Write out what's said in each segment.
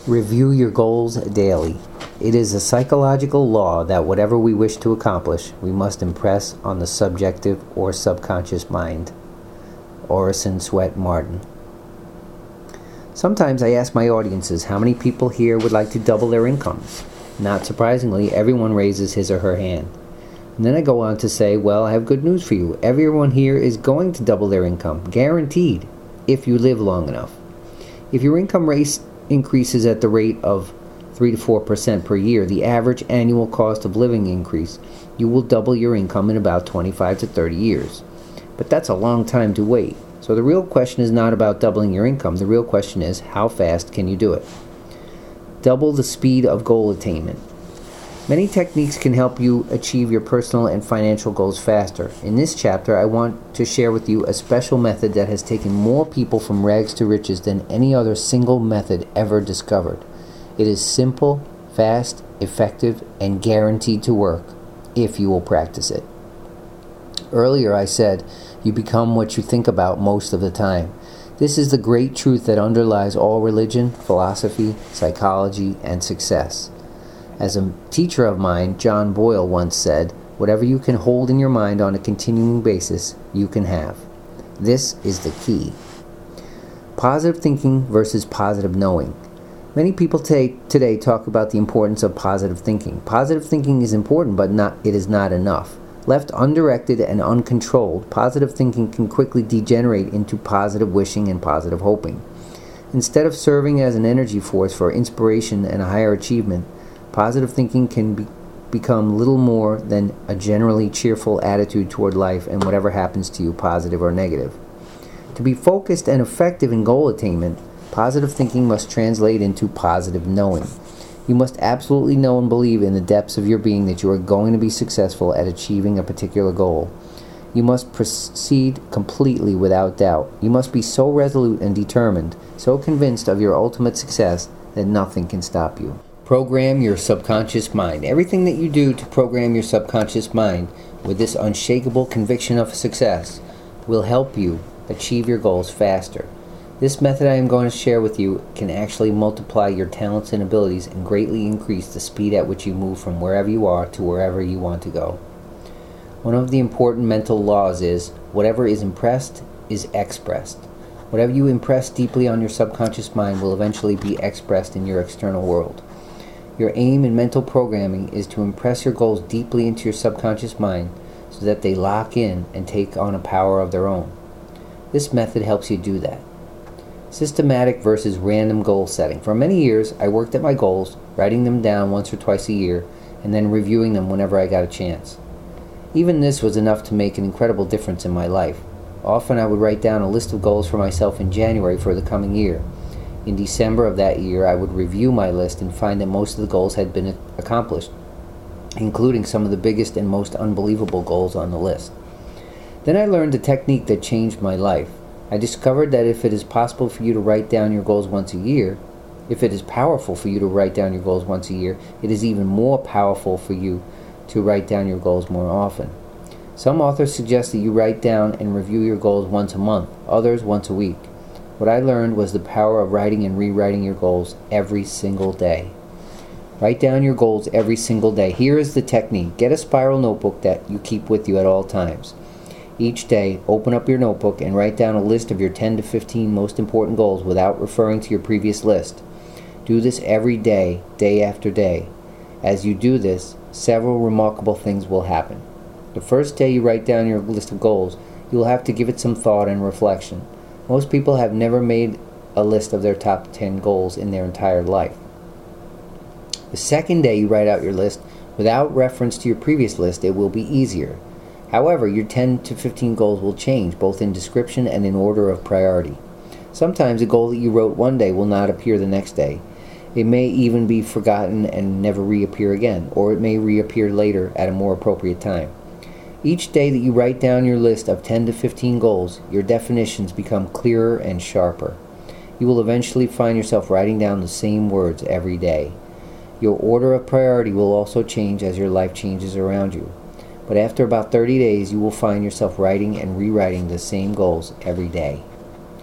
Review your goals daily. It is a psychological law that whatever we wish to accomplish, we must impress on the subjective or subconscious mind. Orison Swett Marden. Sometimes I ask my audiences how many people here would like to double their incomes. Not surprisingly, everyone raises his or her hand. And then I go on to say, well, I have good news for you. Everyone here is going to double their income, guaranteed, if you live long enough. If your income rate increases at the rate of 3 to 4% per year, the average annual cost of living increase, you will double your income in about 25 to 30 years. But that's a long time to wait. So the real question is not about doubling your income. The real question is, how fast can you do it? Double the speed of goal attainment. Many techniques can help you achieve your personal and financial goals faster. In this chapter, I want to share with you a special method that has taken more people from rags to riches than any other single method ever discovered. It is simple, fast, effective, and guaranteed to work if you will practice it. Earlier I said, you become what you think about most of the time. This is the great truth that underlies all religion, philosophy, psychology, and success. As a teacher of mine, John Boyle, once said, whatever you can hold in your mind on a continuing basis, you can have. This is the key. Positive thinking versus positive knowing. Many people today talk about the importance of positive thinking. Positive thinking is important, but it is not enough. Left undirected and uncontrolled, positive thinking can quickly degenerate into positive wishing and positive hoping. Instead of serving as an energy force for inspiration and a higher achievement, positive thinking can become little more than a generally cheerful attitude toward life and whatever happens to you, positive or negative. To be focused and effective in goal attainment, positive thinking must translate into positive knowing. You must absolutely know and believe in the depths of your being that you are going to be successful at achieving a particular goal. You must proceed completely without doubt. You must be so resolute and determined, so convinced of your ultimate success that nothing can stop you. Program your subconscious mind. Everything that you do to program your subconscious mind with this unshakable conviction of success will help you achieve your goals faster. This method I am going to share with you can actually multiply your talents and abilities and greatly increase the speed at which you move from wherever you are to wherever you want to go. One of the important mental laws is, whatever is impressed is expressed. Whatever you impress deeply on your subconscious mind will eventually be expressed in your external world. Your aim in mental programming is to impress your goals deeply into your subconscious mind so that they lock in and take on a power of their own. This method helps you do that. Systematic versus random goal setting. For many years, I worked at my goals, writing them down once or twice a year, and then reviewing them whenever I got a chance. Even this was enough to make an incredible difference in my life. Often I would write down a list of goals for myself in January for the coming year. In December of that year, I would review my list and find that most of the goals had been accomplished, including some of the biggest and most unbelievable goals on the list. Then I learned a technique that changed my life. I discovered that if it is possible for you to write down your goals once a year, if it is powerful for you to write down your goals once a year, it is even more powerful for you to write down your goals more often. Some authors suggest that you write down and review your goals once a month, others once a week. What I learned was the power of writing and rewriting your goals every single day. Write down your goals every single day. Here is the technique. Get a spiral notebook that you keep with you at all times. Each day, open up your notebook and write down a list of your 10 to 15 most important goals without referring to your previous list. Do this every day, day after day. As you do this, several remarkable things will happen. The first day you write down your list of goals, you will have to give it some thought and reflection. Most people have never made a list of their top 10 goals in their entire life. The second day you write out your list, without reference to your previous list, it will be easier. However, your 10 to 15 goals will change, both in description and in order of priority. Sometimes a goal that you wrote one day will not appear the next day. It may even be forgotten and never reappear again, or it may reappear later at a more appropriate time. Each day that you write down your list of 10 to 15 goals, your definitions become clearer and sharper. You will eventually find yourself writing down the same words every day. Your order of priority will also change as your life changes around you. But after about 30 days, you will find yourself writing and rewriting the same goals every day.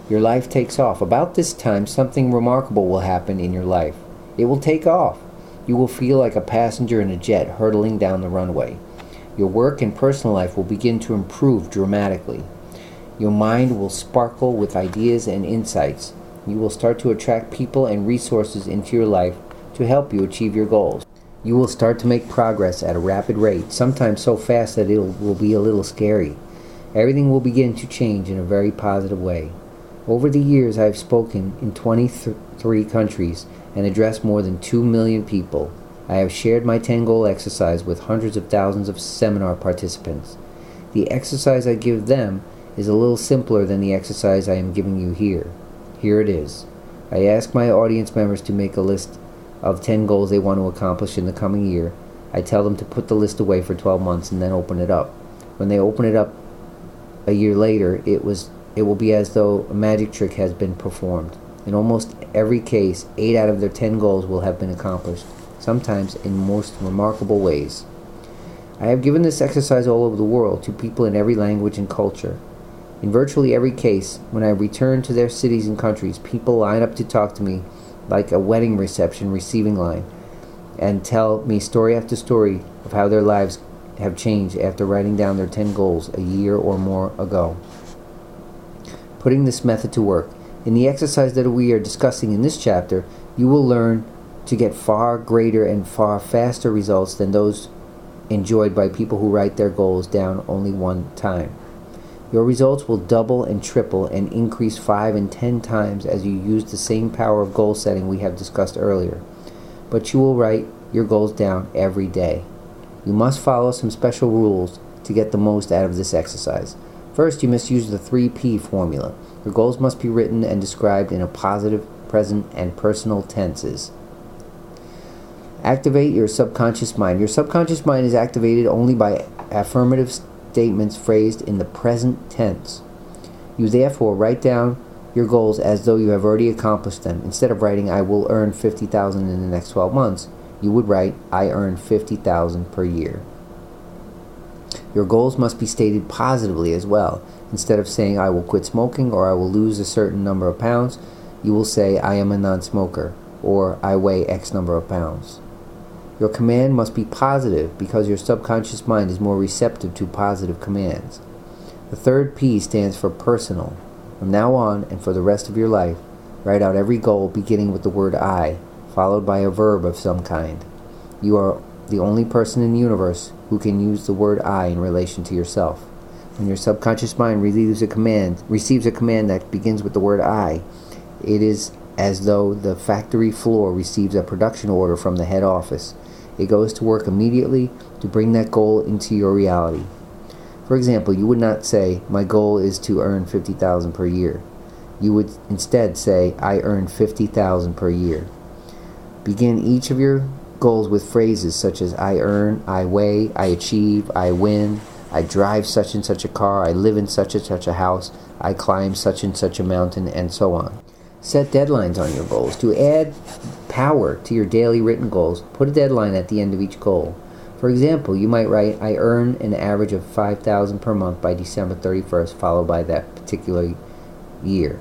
Your life takes off. About this time, something remarkable will happen in your life. It will take off. You will feel like a passenger in a jet hurtling down the runway. Your work and personal life will begin to improve dramatically. Your mind will sparkle with ideas and insights. You will start to attract people and resources into your life to help you achieve your goals. You will start to make progress at a rapid rate, sometimes so fast that it will be a little scary. Everything will begin to change in a very positive way. Over the years, I have spoken in 23 countries and addressed more than 2 million people. I have shared my 10-goal exercise with hundreds of thousands of seminar participants. The exercise I give them is a little simpler than the exercise I am giving you here. Here it is. I ask my audience members to make a list of 10 goals they want to accomplish in the coming year. I tell them to put the list away for 12 months and then open it up. When they open it up a year later, it will be as though a magic trick has been performed. In almost every case, 8 out of their 10 goals will have been accomplished, sometimes in most remarkable ways. I have given this exercise all over the world to people in every language and culture. In virtually every case, when I return to their cities and countries, people line up to talk to me like a wedding reception receiving line and tell me story after story of how their lives have changed after writing down their 10 goals a year or more ago. Putting this method to work. In the exercise that we are discussing in this chapter, you will learn to get far greater and far faster results than those enjoyed by people who write their goals down only one time. Your results will double and triple and increase 5 and 10 times as you use the same power of goal setting we have discussed earlier. But you will write your goals down every day. You must follow some special rules to get the most out of this exercise. First, you must use the 3P formula. Your goals must be written and described in a positive, present, and personal tenses. Activate your subconscious mind. Your subconscious mind is activated only by affirmative statements phrased in the present tense. You therefore write down your goals as though you have already accomplished them. Instead of writing, I will earn $50,000 in the next 12 months, you would write, I earn $50,000 per year. Your goals must be stated positively as well. Instead of saying, I will quit smoking or I will lose a certain number of pounds, you will say, I am a non-smoker or I weigh X number of pounds. Your command must be positive because your subconscious mind is more receptive to positive commands. The third P stands for personal. From now on and for the rest of your life, write out every goal beginning with the word I, followed by a verb of some kind. You are the only person in the universe who can use the word I in relation to yourself. When your subconscious mind receives a command that begins with the word I, it is as though the factory floor receives a production order from the head office. It goes to work immediately to bring that goal into your reality. For example, you would not say, my goal is to earn $50,000 per year. You would instead say, I earn $50,000 per year. Begin each of your goals with phrases such as I earn, I weigh, I achieve, I win, I drive such and such a car, I live in such and such a house, I climb such and such a mountain, and so on. Set deadlines on your goals. To add power to your daily written goals, put a deadline at the end of each goal. For example, you might write, I earn an average of $5,000 per month by December 31st, followed by that particular year.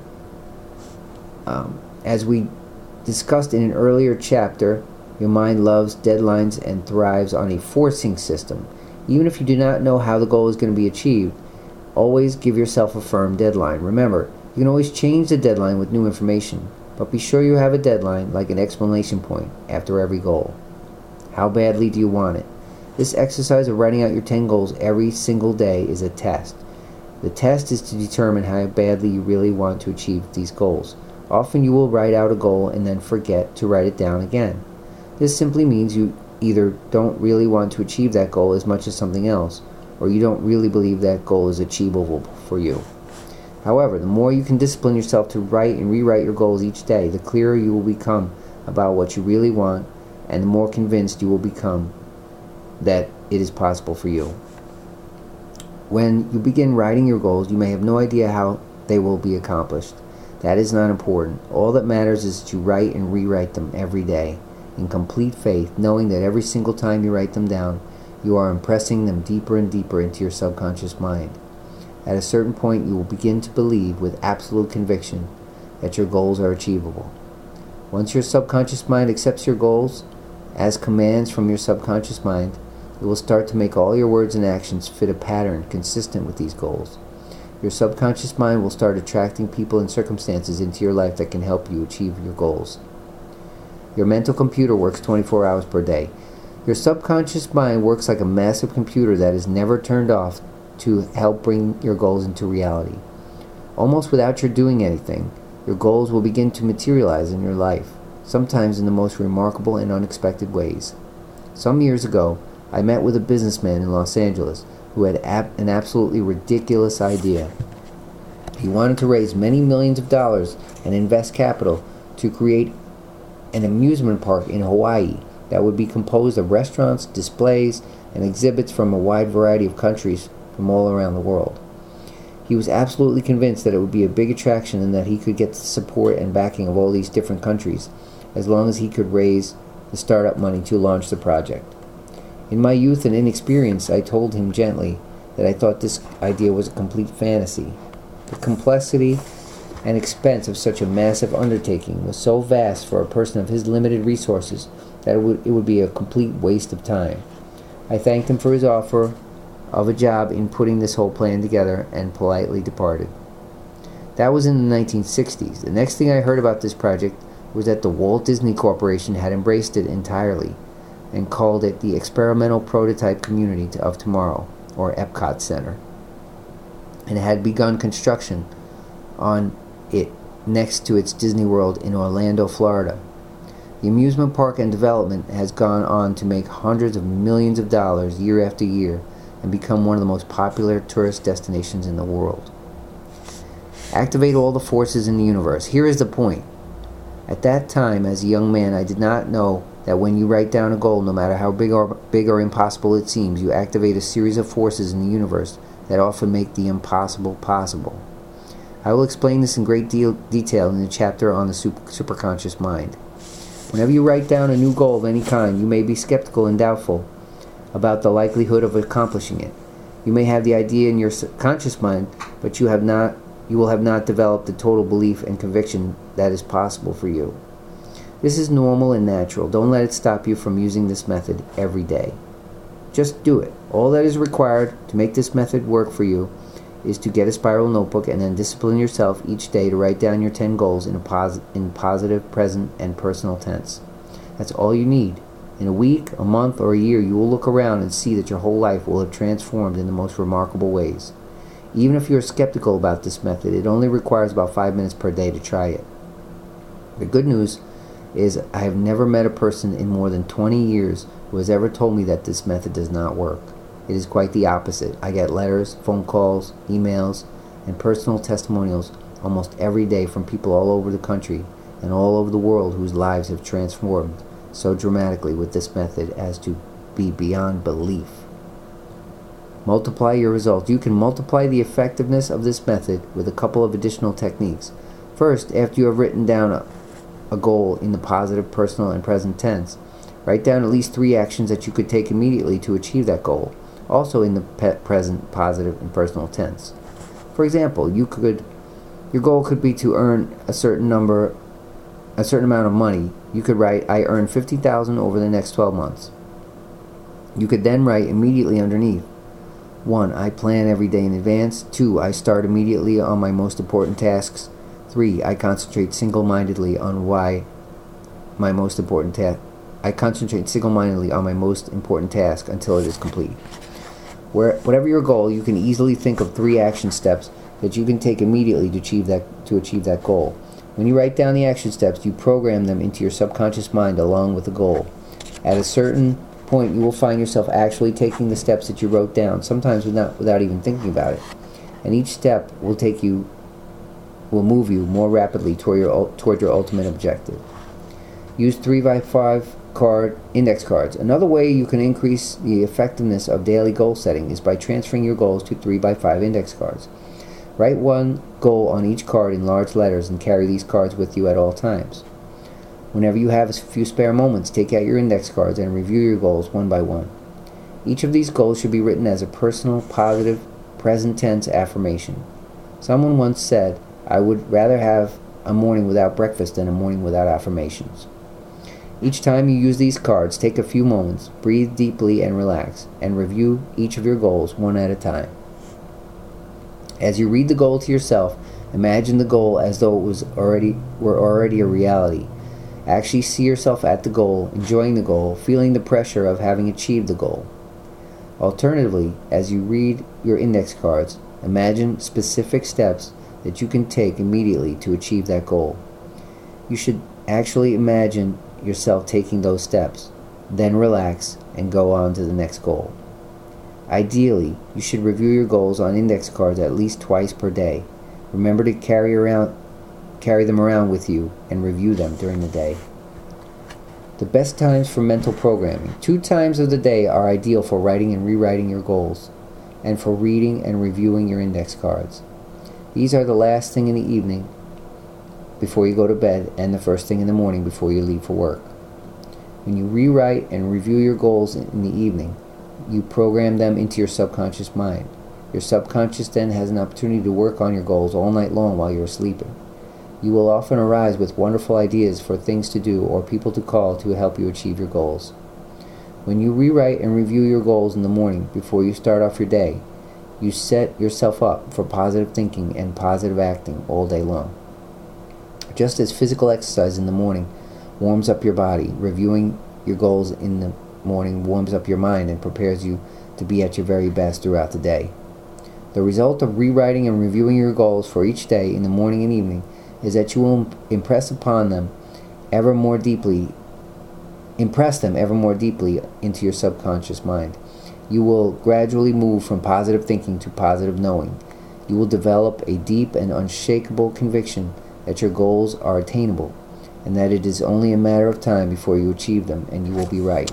As we discussed in an earlier chapter, your mind loves deadlines and thrives on a forcing system. Even if you do not know how the goal is going to be achieved, always give yourself a firm deadline. Remember, you can always change the deadline with new information, but be sure you have a deadline like an exclamation point after every goal. How badly do you want it? This exercise of writing out your 10 goals every single day is a test. The test is to determine how badly you really want to achieve these goals. Often you will write out a goal and then forget to write it down again. This simply means you either don't really want to achieve that goal as much as something else, or you don't really believe that goal is achievable for you. However, the more you can discipline yourself to write and rewrite your goals each day, the clearer you will become about what you really want, and the more convinced you will become that it is possible for you. When you begin writing your goals, you may have no idea how they will be accomplished. That is not important. All that matters is that you write and rewrite them every day, in complete faith, knowing that every single time you write them down, you are impressing them deeper and deeper into your subconscious mind. At a certain point, you will begin to believe with absolute conviction that your goals are achievable. Once your subconscious mind accepts your goals as commands from your subconscious mind, it will start to make all your words and actions fit a pattern consistent with these goals. Your subconscious mind will start attracting people and circumstances into your life that can help you achieve your goals. Your mental computer works 24 hours per day. Your subconscious mind works like a massive computer that is never turned off to help bring your goals into reality. Almost without your doing anything, your goals will begin to materialize in your life, sometimes in the most remarkable and unexpected ways. Some years ago, I met with a businessman in Los Angeles who had an absolutely ridiculous idea. He wanted to raise many millions of dollars and invest capital to create an amusement park in Hawaii that would be composed of restaurants, displays, and exhibits from a wide variety of countries from all around the world. He was absolutely convinced that it would be a big attraction and that he could get the support and backing of all these different countries as long as he could raise the startup money to launch the project. In my youth and inexperience, I told him gently that I thought this idea was a complete fantasy. The complexity and expense of such a massive undertaking was so vast for a person of his limited resources that it would be a complete waste of time. I thanked him for his offer of a job in putting this whole plan together and politely departed. That was in the 1960s. The next thing I heard about this project was that the Walt Disney Corporation had embraced it entirely and called it the Experimental Prototype Community of Tomorrow, or Epcot Center, and had begun construction on it next to its Disney World in Orlando, Florida. The amusement park and development has gone on to make hundreds of millions of dollars year after year and become one of the most popular tourist destinations in the world. Activate all the forces in the universe. Here is the point. At that time, as a young man, I did not know that when you write down a goal, no matter how big or impossible it seems, you activate a series of forces in the universe that often make the impossible possible. I will explain this in great detail in the chapter on the superconscious mind. Whenever you write down a new goal of any kind, you may be skeptical and doubtful about the likelihood of accomplishing it. You may have the idea in your conscious mind, but you will have not developed the total belief and conviction that is possible for you. This is normal and natural. Don't let it stop you from using this method every day. Just do it. All that is required to make this method work for you is to get a spiral notebook and then discipline yourself each day to write down your 10 goals in positive, present, and personal tense. That's all you need. In a week, a month, or a year, you will look around and see that your whole life will have transformed in the most remarkable ways. Even if you're skeptical about this method, it only requires about 5 minutes per day to try it. The good news is I have never met a person in more than 20 years who has ever told me that this method does not work. It is quite the opposite. I get letters, phone calls, emails, and personal testimonials almost every day from people all over the country and all over the world whose lives have transformed so dramatically with this method as to be beyond belief. Multiply your results. You can multiply the effectiveness of this method with a couple of additional techniques. First, after you have written down a goal in the positive, personal, and present tense, write down at least 3 actions that you could take immediately to achieve that goal, also in the present, positive, and personal tense. For example, your goal could be to earn a certain amount of money. You could write, I earn $50,000 over the next 12 months. You could then write immediately underneath, 1. I plan every day in advance. 2. I start immediately on my most important tasks. 3. I concentrate single-mindedly on my most important task. I concentrate single-mindedly on my most important task until it is complete. Whatever your goal, you can easily think of 3 action steps that you can take immediately to achieve that goal. When you write down the action steps, you program them into your subconscious mind along with the goal. At a certain point, you will find yourself actually taking the steps that you wrote down, sometimes without even thinking about it. And each step will move you more rapidly toward your ultimate objective. Use 3x5 index cards. Another way you can increase the effectiveness of daily goal setting is by transferring your goals to 3x5 index cards. Write one goal on each card in large letters and carry these cards with you at all times. Whenever you have a few spare moments, take out your index cards and review your goals one by one. Each of these goals should be written as a personal, positive, present tense affirmation. Someone once said, "I would rather have a morning without breakfast than a morning without affirmations." Each time you use these cards, take a few moments, breathe deeply and relax, and review each of your goals one at a time. As you read the goal to yourself, imagine the goal as though it were already a reality. Actually see yourself at the goal, enjoying the goal, feeling the pressure of having achieved the goal. Alternatively, as you read your index cards, imagine specific steps that you can take immediately to achieve that goal. You should actually imagine yourself taking those steps, then relax and go on to the next goal. Ideally, you should review your goals on index cards at least twice per day. Remember to carry them around with you and review them during the day. The best times for mental programming. 2 times of the day are ideal for writing and rewriting your goals, and for reading and reviewing your index cards. These are the last thing in the evening before you go to bed and the first thing in the morning before you leave for work. When you rewrite and review your goals in the evening, you program them into your subconscious mind. Your subconscious then has an opportunity to work on your goals all night long while you're sleeping. You will often arise with wonderful ideas for things to do or people to call to help you achieve your goals. When you rewrite and review your goals in the morning before you start off your day, you set yourself up for positive thinking and positive acting all day long. Just as physical exercise in the morning warms up your body, reviewing your goals in the morning warms up your mind and prepares you to be at your very best throughout the day. The result of rewriting and reviewing your goals for each day in the morning and evening is that you will impress them ever more deeply into your subconscious mind. You will gradually move from positive thinking to positive knowing. You will develop a deep and unshakable conviction that your goals are attainable, and that it is only a matter of time before you achieve them, and you will be right.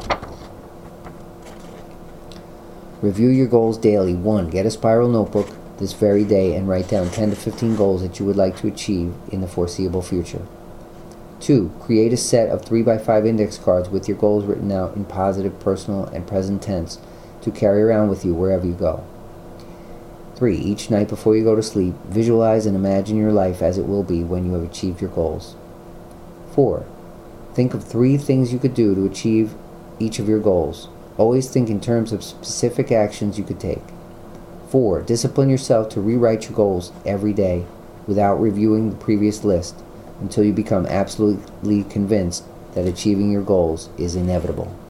Review your goals daily. 1. Get a spiral notebook this very day and write down 10 to 15 goals that you would like to achieve in the foreseeable future. 2. Create a set of 3x5 index cards with your goals written out in positive, personal, and present tense to carry around with you wherever you go. 3. Each night before you go to sleep, visualize and imagine your life as it will be when you have achieved your goals. 4. Think of 3 things you could do to achieve each of your goals. Always think in terms of specific actions you could take. 4. Discipline yourself to rewrite your goals every day without reviewing the previous list until you become absolutely convinced that achieving your goals is inevitable.